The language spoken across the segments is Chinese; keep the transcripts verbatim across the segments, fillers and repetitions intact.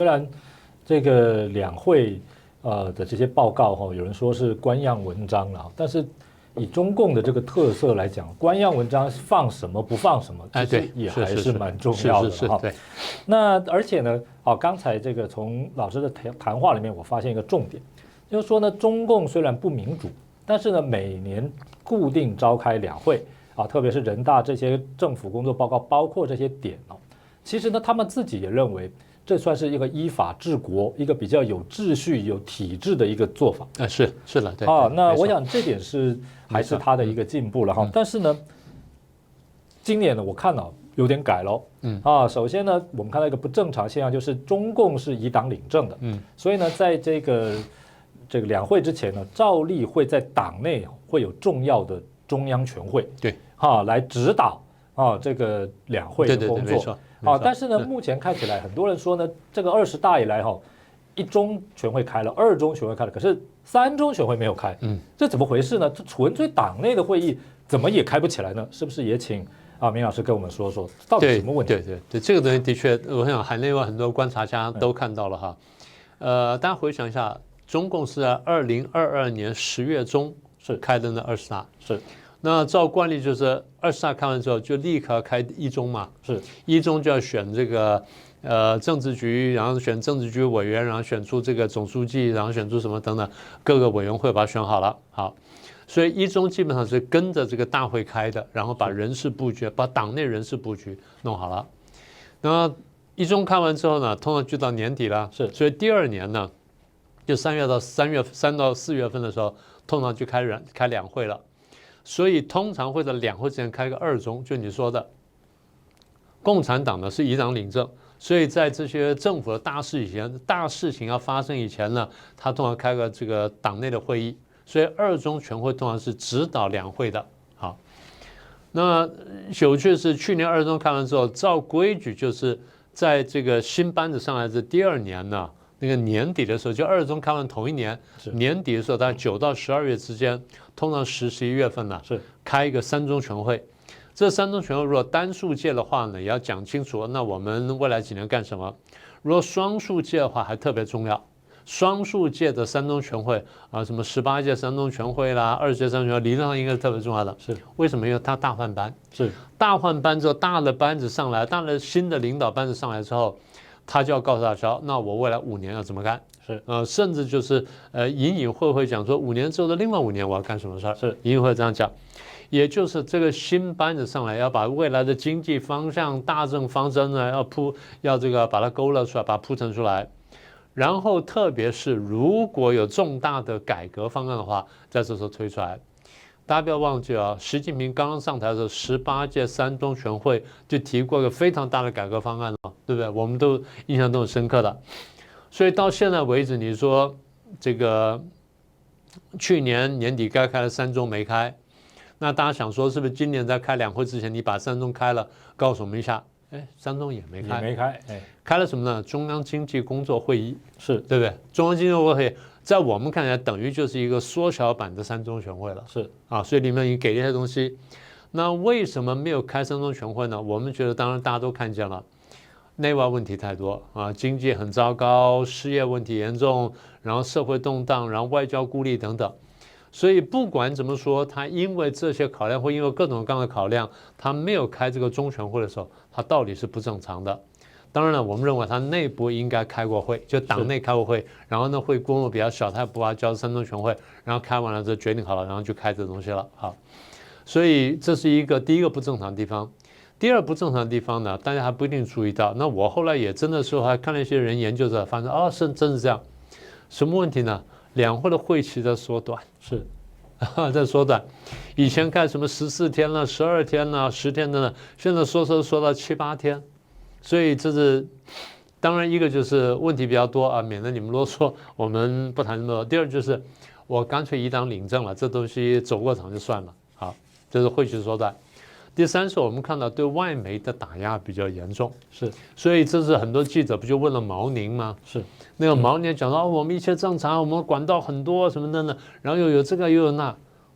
虽然这个两会呃的这些报告哈，有人说是官样文章啦，但是以中共的这个特色来讲，官样文章放什么不放什么，其实也还是蛮重要的哈。对。那而且呢，啊，刚才这个从老师的谈谈话里面，我发现一个重点，就是说呢，中共虽然不民主，但是呢，每年固定召开两会啊，特别是人大这些政府工作报告，包括这些点哦，其实呢，他们自己也认为。这算是一个依法治国，一个比较有秩序、有体制的一个做法。 啊，是是了，对啊，那我想这点是还是他的一个进步了哈。但是呢，今年呢，我看到有点改喽。嗯啊，首先呢，我们看到一个不正常现象，就是中共是以党领政的。嗯，所以呢，在这个这个两会之前呢，照例会在党内会有重要的中央全会， 对， 哈，来指导啊这个两会的工作。啊，但是呢，目前看起来，很多人说呢，这个二十大以来哈，一中全会开了，二中全会开了，可是三中全会没有开，嗯，这怎么回事呢？这纯粹党内的会议怎么也开不起来呢？是不是也请啊明老师跟我们说说，到底什么问题？ 对对对，这个东西的确，我想海内外很多观察家都看到了哈。呃，大家回想一下，中共是在二零二二年十月中是开的那二十大， 是。 那照惯例就是二十大开完之后就立刻开一中嘛， 是一中就要选这个呃政治局，然后选政治局委员，然后选出这个总书记，然后选出什么等等各个委员会把它选好了。好，所以一中基本上是跟着这个大会开的，然后把人事布局，把党内人事布局弄好了。那一中开完之后呢，通常就到年底了， 是， 所以第二年呢，就三月到三月三到四月份的时候，通常就开两开两会了。所以通常会在两会之前开个二中，就你说的，共产党呢是以党领政，所以在这些政府的大事以前、大事情要发生以前呢，他通常开个这个党内的会议，所以二中全会通常是指导两会的。好，那有趣的是，去年二中开完之后，照规矩就是在这个新班子上来的第二年呢。那个年底的时候，就二中开完同一年，年底的时候，大概九到十二月之间，通常十十一月份呢，是开一个三中全会。这三中全会如果单数届的话呢，也要讲清楚，那我们未来几年干什么？如果双数届的话，还特别重要。双数届的三中全会啊，什么十八届三中全会啦，二十届三中全会，理论上应该是特别重要的。 是为什么？因为它大换班， 是大换班之后，大的班子上来，大的新的领导班子上来之后。他就要告诉大家，那我未来五年要怎么干？ 是呃，甚至就是呃，隐隐会会讲说，五年之后的另外五年我要干什么事儿？ 是隐隐会这样讲，也就是这个新班子上来要把未来的经济方向、大政方针呢，要铺，要这个把它勾勒出来，把它铺陈出来。然后，特别是如果有重大的改革方案的话，在这时候推出来。大家不要忘记啊，习近平刚刚上台的时候，十八届三中全会就提过一个非常大的改革方案了，对不对？我们都印象都很深刻的。所以到现在为止，你说这个去年年底该开的三中没开，那大家想说是不是今年在开两会之前，你把三中开了，告诉我们一下？哎，三中也没开， 也没开，哎， 开了什么呢？中央经济工作会议， 是对不对？中央经济工作会议。在我们看起来，等于就是一个缩小版的三中全会了， 是啊，所以里面已经给了一些东西。那为什么没有开三中全会呢？我们觉得，当然大家都看见了，内外问题太多啊，经济很糟糕，失业问题严重，然后社会动荡，然后外交孤立等等。所以不管怎么说，他因为这些考量，或因为各种各样的考量，他没有开这个中全会的时候，他到底是不正常的。当然了，我们认为他内部应该开过会，就党内开过会，然后呢会规模比较小，他不把它叫三中全会，然后开完了之后决定好了，然后就开这东西了。好，所以这是一个第一个不正常的地方。第二不正常的地方呢，大家还不一定注意到。那我后来也真的是还看了一些人研究者，发现哦，是真是这样。什么问题呢？两会的会期在缩短， 是在缩短。以前开什么十四天了、十二天了、十天的呢，现在缩缩缩到七八天。所以这是当然一个就是问题比较多啊，免得你们啰嗦，我们不谈那么多。第二就是我干脆以党领政了，这东西走过场就算了。好，这是会期缩短。第三是我们看到对外媒的打压比较严重， 是， 所以这是很多记者不就问了毛宁吗？ 是， 那个毛宁讲说、哦、我们一切正常，我们管道很多什么的呢，然后又有这个又有那。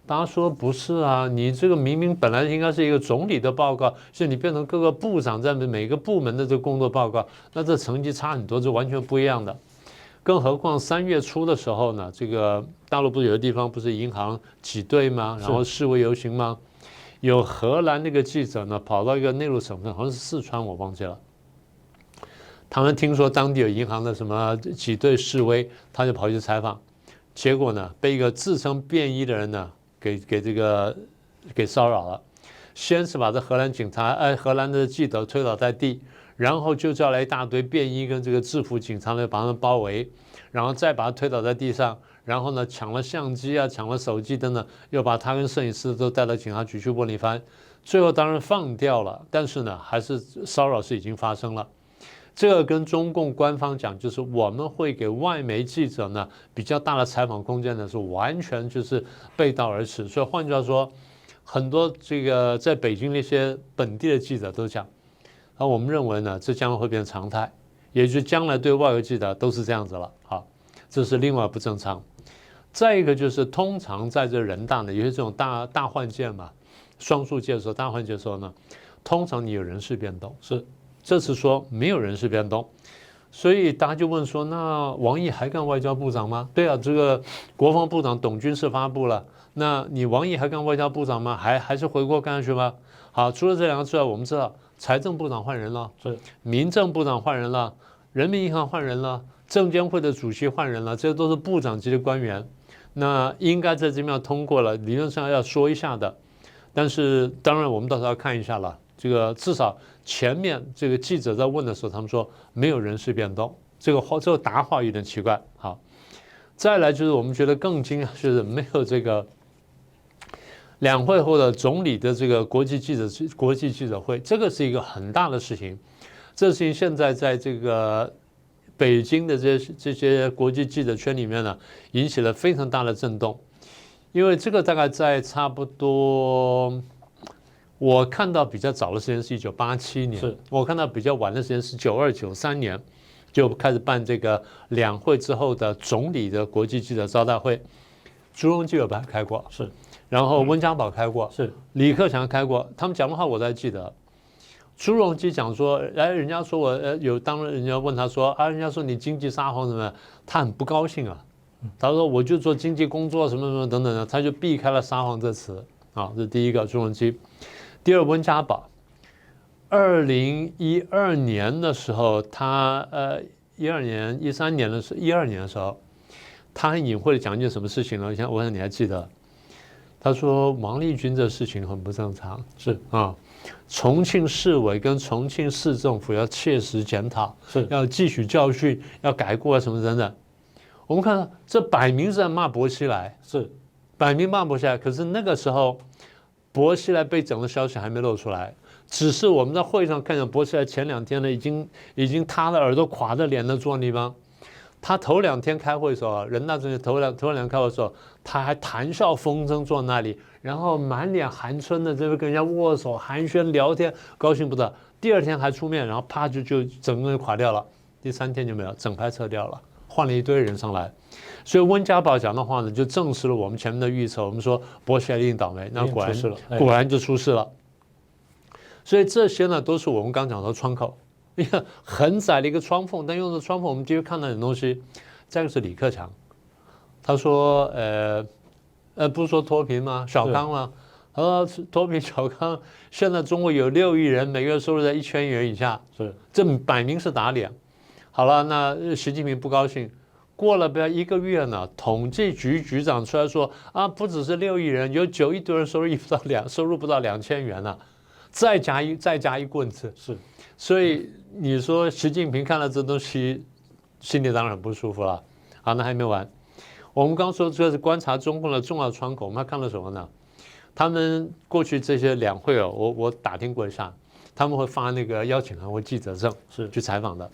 大家说不是啊，你这个明明本来应该是一个总理的报告，现在你变成各个部长在每个部门的这个工作报告，那这成绩差很多，这完全不一样的。更何况三月初的时候呢，这个大陆不是有的地方不是银行挤兑吗？然后示威游行吗？有荷兰那个记者呢，跑到一个内陆省份，好像是四川，我忘记了。他们听说当地有银行的什么挤兑示威，他就跑去采访，结果呢，被一个自称便衣的人呢，给给这个给骚扰了。先是把这荷兰警察，哎，荷兰的记者推倒在地。然后就叫来一大堆便衣跟这个制服警察呢，把他们包围，然后再把他推倒在地上，然后呢抢了相机啊，抢了手机等等，又把他跟摄影师都带到警察局去问了一番，最后当然放掉了，但是呢，还是骚扰是已经发生了。这个跟中共官方讲，就是我们会给外媒记者呢比较大的采访空间呢，是完全就是背道而驰。所以换句话说，很多这个在北京那些本地的记者都讲。而我们认为呢，这将来会变成常态，也就是将来对外国记者都是这样子了。好，这是另外不正常。再一个就是，通常在这人大呢，有些这种大大换届嘛，双数届的时候，大换届的时候呢，通常你有人事变动。是，这次说没有人事变动，所以大家就问说，那王毅还干外交部长吗？对啊，这个国防部长董军是发布了，那你王毅还干外交部长吗？还还是回国干下去吗？好，除了这两个之外，我们知道。财政部长换人了，是民政部长换人了，人民银行换人了，证监会的主席换人了，这都是部长级的官员。那应该在这边要通过了，理论上要说一下的。但是当然我们到时候要看一下了。这个至少前面这个记者在问的时候，他们说没有人事变动，这个话这个答话有点奇怪。好，再来就是我们觉得更惊讶，就是没有这个。两会或者总理的这个国际记者国际记者会，这个是一个很大的事情。这事情现在在这个北京的这些这些国际记者圈里面呢，引起了非常大的震动。因为这个大概在差不多，我看到比较早的时间是一九八七年，是我看到比较晚的时间是九二九三年，就开始办这个两会之后的总理的国际记者招待会。朱镕基有办开过，是。然后温家宝开过，是李克强开过，他们讲的话我才记得。朱镕基讲说，哎，人家说我呃有，当人家问他说啊，人家说你经济撒谎什么，他很不高兴啊。他说我就做经济工作什么什么等等的，他就避开了撒谎这词啊。这是第一个朱镕基。第二温家宝，二零一二年的时候，他呃一二年一三年的时候，一二年的时候，他很隐晦的讲一件什么事情呢？我想我想你还记得。他说王立军这事情很不正常，是啊，重庆市委跟重庆市政府要切实检讨，是要汲取教训，要改过什么等等。我们看到这摆明是在骂薄熙来，是摆明骂薄熙来。可是那个时候，薄熙来被整的消息还没露出来，只是我们在会上看见薄熙来前两天呢，已经已经塌了耳朵、垮着脸的坐那地方。他头两天开会的时候，人大政协头两头两天开会的时候，他还谈笑风生坐那里，然后满脸含春的这边跟人家握手寒暄聊天，高兴不得。第二天还出面，然后啪就就整个人垮掉了。第三天就没有，整排撤掉了，换了一堆人上来。所以温家宝讲的话呢，就证实了我们前面的预测。我们说薄熙来一定倒霉，那果然是了，果然就出事了。所以这些呢，都是我们刚讲的窗口。一个很窄的一个窗缝，但用的窗缝，我们就会看到点东西。再一个是李克强，他说，呃，呃，不是说脱贫吗？小康吗？他说脱贫小康，现在中国有六亿人，每个月收入在一千元以下，是这摆明是打脸。好了，那习近平不高兴，过了不要一个月呢，统计局局长出来说啊，不只是六亿人，有九亿多人收入不到两收入不到两千元了，再加一再加一棍子，是。所以你说习近平看了这东西，心里当然很不舒服了。好，那还没完。我们刚说这是观察中共的重要窗口，我们还看到什么呢？他们过去这些两会哦，我我打听过一下，他们会发那个邀请函或记者证，是去采访的。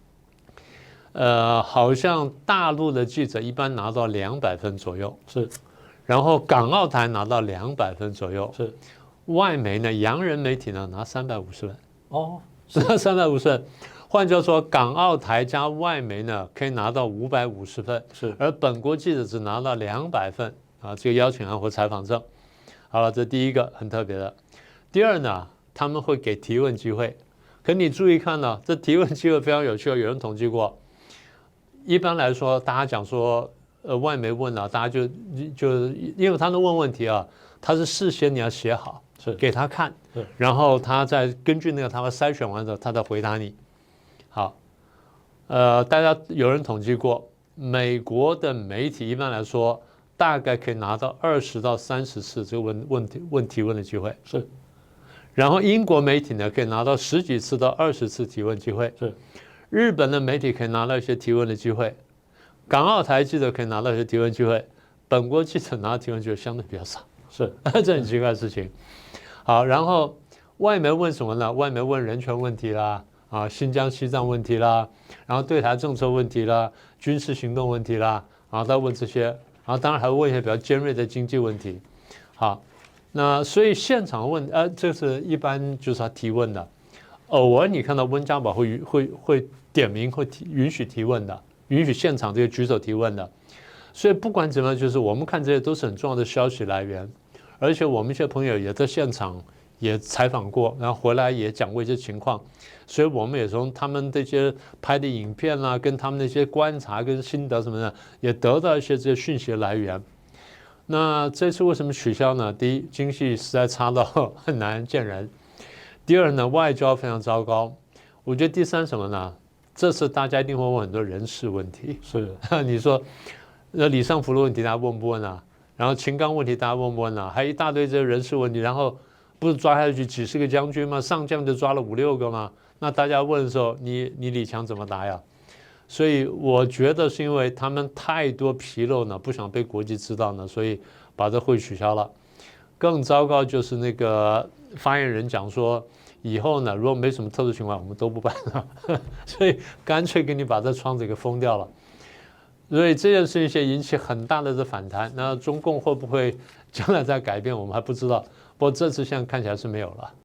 呃，好像大陆的记者一般拿到两百分左右，是。然后港澳台拿到两百分左右，是。外媒呢，洋人媒体呢拿三百五十分。哦。是三百五十分，换句话说，港澳台加外媒呢可以拿到五百五十分，是，而本国记者只拿到两百分， 啊，这个邀请函或采访证。好了，这第一个很特别的。第二呢，他们会给提问机会。可你注意看呢，这提问机会非常有趣，有人统计过。一般来说，大家讲说，呃，外媒问啊，大家就就因为他们问问题啊，他是事先你要写好， 是给他看，然后他再根据那个他会筛选完之后，他再回答你。好，呃，大家有人统计过，美国的媒体一般来说大概可以拿到二十到三十次这个问问题问提问的机会， 是。 然后英国媒体呢可以拿到十几次到二十次提问机会， 是。 日本的媒体可以拿到一些提问的机会，港澳台记者可以拿到一些提问机会，本国记者拿到提问机会相对比较少， 是， 这很奇怪的事情。好，然后外媒问什么呢？外媒问人权问题啦，啊，新疆、西藏问题啦，然后对台政策问题啦，军事行动问题啦，然后他问这些，然后当然还会问一些比较尖锐的经济问题。好，那所以现场问，呃，这是一般就是他提问的。偶尔你看到温家宝会会会点名会提允许提问的，允许现场这个举手提问的。所以不管怎么样，就是我们看这些都是很重要的消息来源，而且我们一些朋友也在现场也采访过，然后回来也讲过一些情况，所以我们也从他们这些拍的影片啦、啊，跟他们那些观察跟心得什么的，也得到一些这些讯息的来源。那这次为什么取消呢？第一，经济实在差到很难见人。第二呢，外交非常糟糕。我觉得第三什么呢？这次大家一定会问很多人事问题。 是， 你说，那李尚福的问题大家问不问啊？然后秦刚问题大家问不问啊？还有一大堆这些人事问题。然后不是抓下去几十个将军吗？上将就抓了五六个吗？那大家问的时候，你你李强怎么答呀？所以我觉得是因为他们太多纰漏呢，不想被国际知道呢，所以把这会取消了。更糟糕就是那个发言人讲说，以后呢，如果没什么特殊情况，我们都不办了，所以干脆给你把这窗子给封掉了。所以这件事情先引起很大的这反弹。那中共会不会将来再改变，我们还不知道。不过这次现在看起来是没有了。